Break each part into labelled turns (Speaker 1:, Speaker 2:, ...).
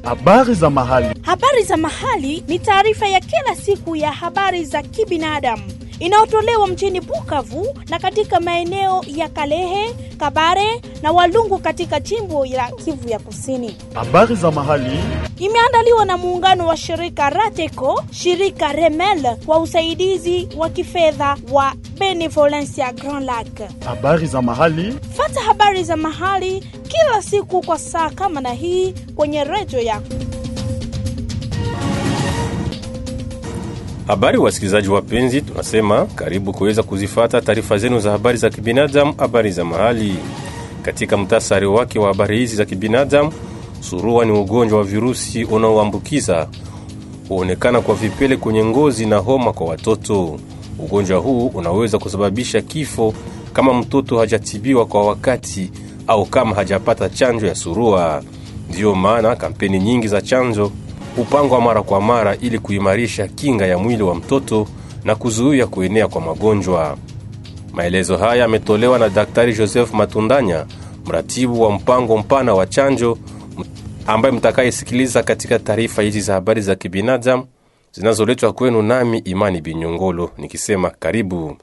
Speaker 1: Habari za mahali.
Speaker 2: Habari za mahali ni taarifa ya kila siku ya habari za kibinadamu inayotolewa mjini Bukavu na katika maeneo ya Kalehe, Kabare na Walungu katika jimbo la Kivu ya Kusini.
Speaker 1: Habari za mahali
Speaker 2: imeandaliwa na muungano wa shirika Rateco, shirika Remel kwa usaidizi wa kifedha wa Benevolencia Grand Lac.
Speaker 1: Habari za mahali.
Speaker 2: Fata habari za mahali kila siku kwa saa kama na hii kwenye redio yako.
Speaker 3: Habari wasikilizaji wapenzi, tunasema karibu kuweza kuzifata taarifa zenu za habari za kibinadamu, habari za mahali. Katika mtasari wake wa habari hizi za kibinadamu, surua ni ugonjwa wa virusi unaoambukiza, huonekana kwa vipele kwenye ngozi na homa kwa watoto. Ugonjwa huu unaweza kusababisha kifo kama mtoto hajatibiwa kwa wakati au kama hajapata chanjo ya surua. Ndio maana kampeni nyingi za chanjo upangwa mara kwa mara ili kuimarisha kinga ya mwili wa mtoto na kuzuia kuenea kwa magonjwa. Maelezo haya yametolewa na Daktari Joseph Matundanya, mratibu wa mpango mpana wa chanjo, ambaye mtakayesikiliza katika taarifa hizi za habari za kibinadamu zinazoletwa kwenu nami Imani Binyongolo nikisema karibu.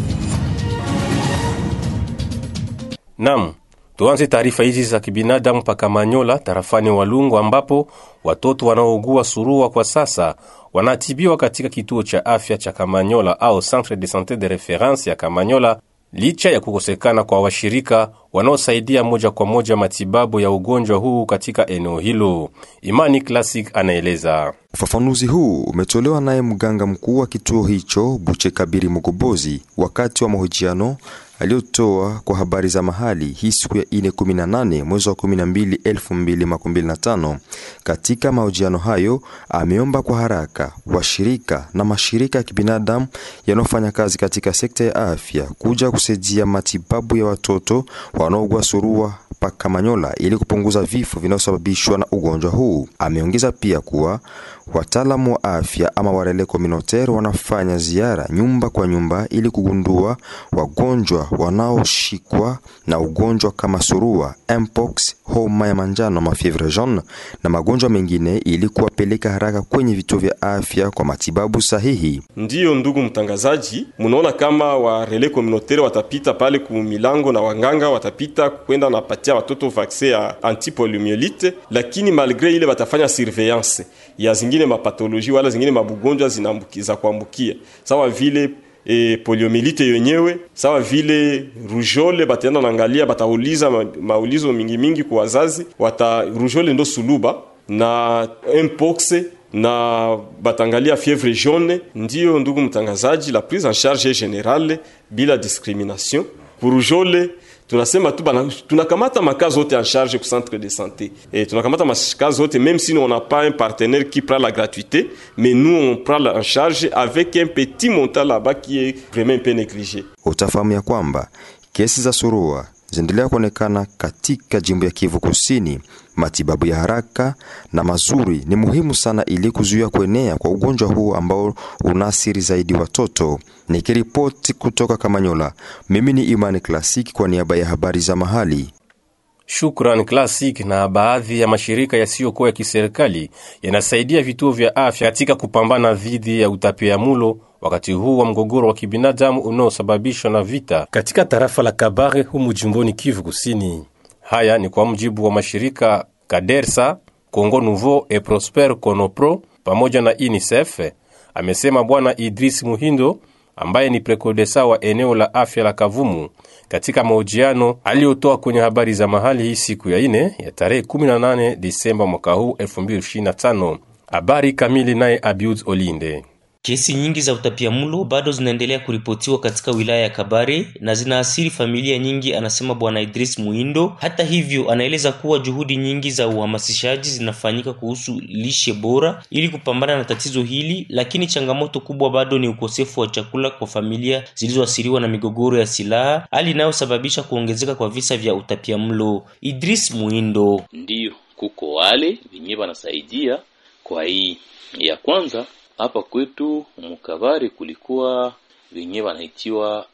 Speaker 3: Naam, tuanze taarifa hizi za kibinadamu paka Manyola tarafani Walungu, ambapo watoto wanaougua surua kwa sasa wanatibiwa katika kituo cha afya cha Kamanyola au Centre de Santé de Référence ya Kamanyola, licha ya kukosekana kwa washirika wanaosaidia moja kwa moja matibabu ya ugonjwa huu katika eneo hilo. Imani Classic anaeleza.
Speaker 4: Ufafanuzi huu umetolewa naye mganga mkuu wa kituo hicho Buche Kabiri Mugobozi wakati wa mahojiano aliyotoa kwa habari za mahali hii siku ya 18 mwezi wa 12 2025. Katika mahojiano hayo ameomba kwa haraka washirika na mashirika ya kibinadamu yanayofanya kazi katika sekta ya afya kuja kusaidia matibabu ya watoto wanaougua surua paka Manyola ili kupunguza vifo vinavyosababishwa na ugonjwa huu. Ameongeza pia kuwa wataalamu wa afya ama warele communautaire wanafanya ziara nyumba kwa nyumba ili kugundua wagonjwa wanaoshikwa na ugonjwa kama surua, mpox, homa ya manjano, mafievre jaune na magonjwa mengine ili kuwapeleka haraka kwenye vituo vya afya kwa matibabu sahihi.
Speaker 5: Ndiyo ndugu mtangazaji, munaona kama warele communautaire watapita pale kumilango na wanganga watapita kwenda na patia watoto vaccin ya antipoliomyelite, lakini malgré ile watafanya surveillance ya zingine mapatoloji wala zingine mabugonjwa zinaambukiza kuambukia, sawa vile poliomyelite yenyewe, sawa vile rougeole. Bataenda naangalia, batauliza maulizo mingi kwa wazazi, rougeole ndo suluba na mpox na batangalia fièvre jaune. Ndiyo ndugu mtangazaji, la prise en charge est générale bila discrimination. Pour rougeole tunasema tu tunakamata makazi yote en charge au centre de santé. Et tunakamata makazi yote même si on n'a pas un partenaire qui prend la gratuité, mais nous on prend en charge avec un petit montant là-bas qui est vraiment un peu négligé.
Speaker 4: Utafahamu ya kwamba kesi za surua zinaendelea kuonekana katika jimbo ya Kivu Kusini. Matibabu ya haraka na mazuri ni muhimu sana ili kuzuia kuenea kwa ugonjwa huu ambao unaathiri zaidi watoto. Nikiripoti kutoka Kamanyola, mimi ni Imani Classic kwa niaba ya habari za mahali.
Speaker 3: Shukran Classic. Na baadhi ya mashirika yasiyokuwa ya kiserikali yanasaidia vituo vya afya katika kupambana dhidi ya utapiamlo wakati huu wa mgogoro wa kibinadamu unaosababishwa na vita katika tarafa la Kabare humu jimboni Kivu Kusini. Haya ni kwa mjibu wa mashirika Kadersa, Congo Nouveau et Prosper Konopro pamoja na UNICEF, amesema Bwana Idris Muhindo ambaye ni prekodesa wa eneo la afya la Kavumu katika mahojiano aliyotoa kwenye habari za mahali hii siku ya 4 ya tarehe 18 Disemba mwaka huu 2025. Habari kamili naye Abiud Olinde.
Speaker 6: Kesi nyingi za utapiamlo bado zinaendelea kuripotiwa katika wilaya ya Kabare na zinaathiri familia nyingi, anasema Bwana Idris Muhindo. Hata hivyo, anaeleza kuwa juhudi nyingi za uhamasishaji zinafanyika kuhusu lishe bora ili kupambana na tatizo hili, lakini changamoto kubwa bado ni ukosefu wa chakula kwa familia zilizoathiriwa na migogoro ya silaha, hali inayosababisha kuongezeka kwa visa vya utapiamlo. Idris Muhindo:
Speaker 7: ndio kuko wale wenyewe wanasaidia kwa hii ya kwanza. Hapa kwetu Mukabare kulikuwa wenyewe wanaitiwa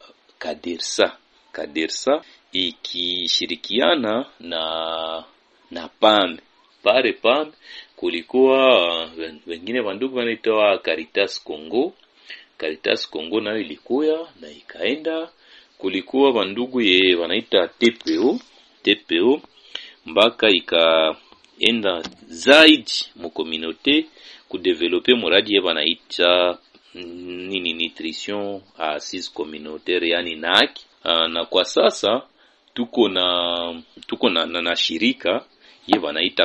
Speaker 7: Kadersa ikishirikiana na PAM. Pare PAM kulikuwa wengine bandugu wanaitwa Caritas Congo. Caritas Congo nayo ilikuya na ikaenda. Kulikuwa bandugu wanaita TPO mpaka ikaenda zaidi mu communauté kudeveloper muradi wanaita nutrition assise communautaire yani NAC. Na kwa sasa tuko na shirika wanaita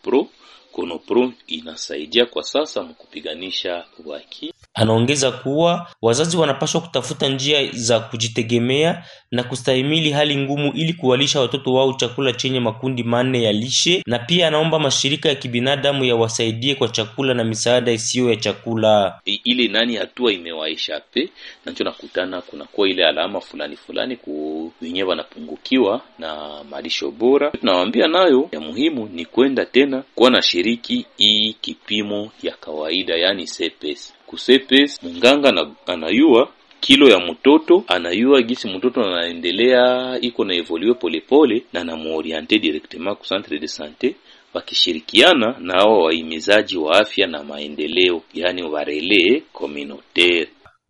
Speaker 7: Konopro inasaidia kwa sasa mkupiganisha waki.
Speaker 6: Anaongeza kuwa wazazi wanapaswa kutafuta njia za kujitegemea na kustahimili hali ngumu ili kuwalisha watoto wao chakula chenye makundi manne ya lishe, na pia anaomba mashirika ya kibinadamu yawasaidie kwa chakula na misaada isiyo ya chakula.
Speaker 7: Ile nani hatua imewaishape na ndio nakutana kuna kwa ile alama fulani wenyewe wanapungukiwa na malisho bora. Tunawaambia nayo ya muhimu ni kwenda tena kwa na shiriki hii kipimo ya kawaida yani CPS. Kusepes munganga anayua kilo ya mtoto, anayua gisi mtoto anaendelea iko na evolue polepole na anamuoriente directement ku centre de santé wakishirikiana na hao waimizaji wa afya na maendeleo yani warele communautaire.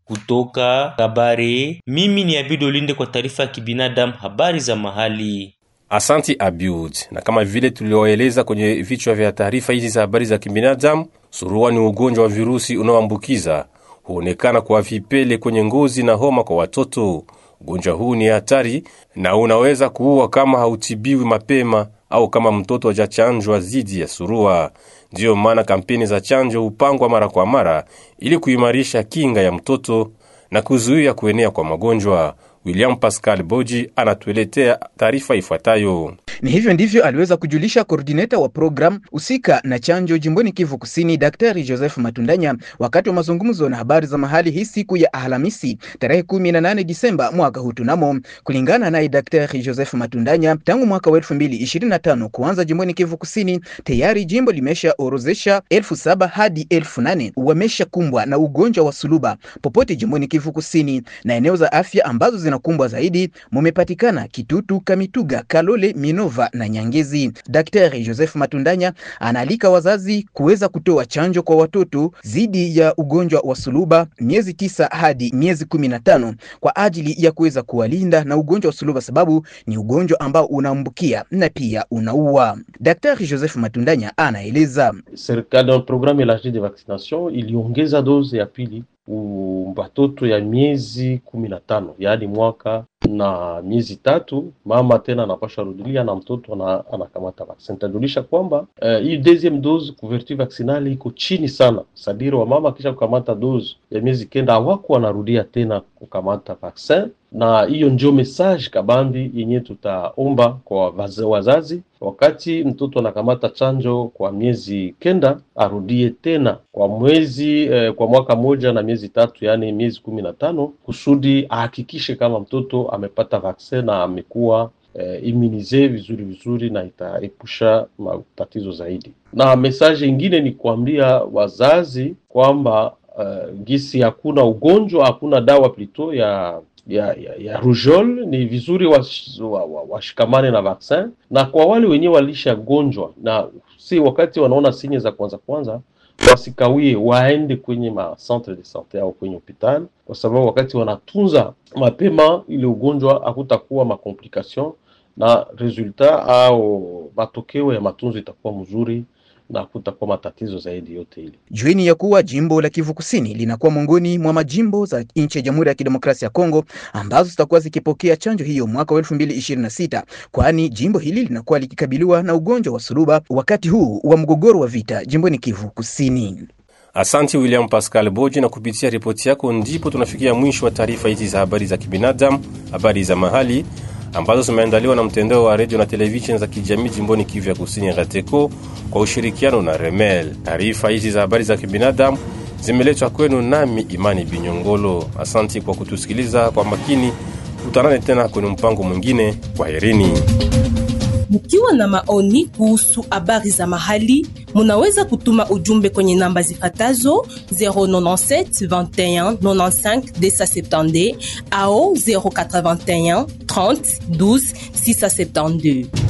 Speaker 6: Kutoka Kabare, mimi ni Abido Linde kwa taarifa ya kibinadamu, habari za mahali.
Speaker 3: Asanti Abiud. Na kama vile tulioeleza kwenye vichwa vya taarifa hizi za habari za kibinadamu, surua ni ugonjwa wa virusi unaoambukiza, huonekana kwa vipele kwenye ngozi na homa kwa watoto. Ugonjwa huu ni hatari na unaweza kuua kama hautibiwi mapema au kama mtoto hajachanjwa dhidi ya surua. Ndiyo maana kampeni za chanjo hupangwa mara kwa mara ili kuimarisha kinga ya mtoto na kuzuia kuenea kwa magonjwa. William Pascal Boji anatueletea taarifa ifuatayo.
Speaker 8: Ni hivyo ndivyo aliweza kujulisha koordineta wa program usika na chanjo jimboni Kivu Kusini, Daktari Joseph Matundanya wakati wa mazungumzo na habari za mahali hii siku ya Alhamisi tarehe 18 Disemba mwaka huu. Tunamo kulingana naye Daktari Joseph Matundanya, tangu mwaka wa 2025 kuanza jimboni Kivu Kusini tayari jimbo limesha orozesha 7,000 hadi 8,000 wamesha kumbwa na ugonjwa wa suluba popote jimboni Kivu Kusini, na eneo za afya ambazo zinakumbwa zaidi mumepatikana Kitutu, Kamituga, Kalole, Minova na Nyangezi. Daktari Joseph Matundanya analika wazazi kuweza kutoa chanjo kwa watoto dhidi ya ugonjwa wa suluba miezi 9 hadi miezi 15 kwa ajili ya kuweza kuwalinda na ugonjwa wa suluba, sababu ni ugonjwa ambao unaambukia na pia unaua. Daktari Joseph Matundanya anaeleza
Speaker 9: serikali programu ya de vaccination iliongeza dozi ya pili watoto ya miezi 15 yaani mwaka na miezi 3. Mama tena anapasha rudilia na mtoto anakamata vaccine. Tajulisha kwamba hii deuxième dose couverture vaccinale iko chini sana. Sadiri wa mama kisha kukamata dose ya miezi 9 hawako anarudia tena kukamata vaccine, na hiyo ndio message kabambi yenye tutaomba kwa wazazi. Wakati mtoto anakamata chanjo kwa miezi 9 arudie tena kwa mwezi kwa mwaka moja na miezi 3 yani miezi 15, kusudi ahakikishe kama mtoto amepata vaccine na amekuwa immunize vizuri na itaepusha matatizo zaidi. Na message nyingine ni kuambia wazazi kwamba gisi hakuna ugonjwa, hakuna dawa plito ya rougeole, ni vizuri washikamane na vaccine, na kwa wale wenyewe walisha gonjwa na si wakati wanaona sinye za kwanza wasikawie waende kwenye ma centre de santé au kwenye hospital, kwa sababu wakati wanatunza mapema ile ugonjwa hakutakuwa makomplication na resultat au matokeo ya matunzo itakuwa mzuri na kutakuwa matatizo zaidi yote ile.
Speaker 8: Jueni ya kuwa jimbo la Kivu Kusini linakuwa miongoni mwa majimbo za nchi ya Jamhuri ya Kidemokrasia ya Kongo ambazo zitakuwa zikipokea chanjo hiyo mwaka wa 2026, kwani jimbo hili linakuwa likikabiliwa na ugonjwa wa suluba wakati huu wa mgogoro wa vita jimboni Kivu Kusini.
Speaker 3: Asante William Pascal Boji, na kupitia ripoti yako ndipo tunafikia mwisho wa taarifa hizi za habari za kibinadamu, habari za mahali ambazo zimeandaliwa na mtandao wa radio na television za kijamii jimboni Kivu ya Kusini RTECO kwa ushirikiano na Remel. Taarifa hizi za habari za kibinadamu zimeletwa kwenu nami Imani Binyongolo. Asante kwa kutusikiliza kwa makini. Tutanane tena kwenye mpango mwingine. Kwaherini.
Speaker 10: Mkiwa na maoni kuhusu habari za mahali, munaweza kutuma ujumbe kwenye namba zifatazo 097 21 95 270 au 081 30 12 672.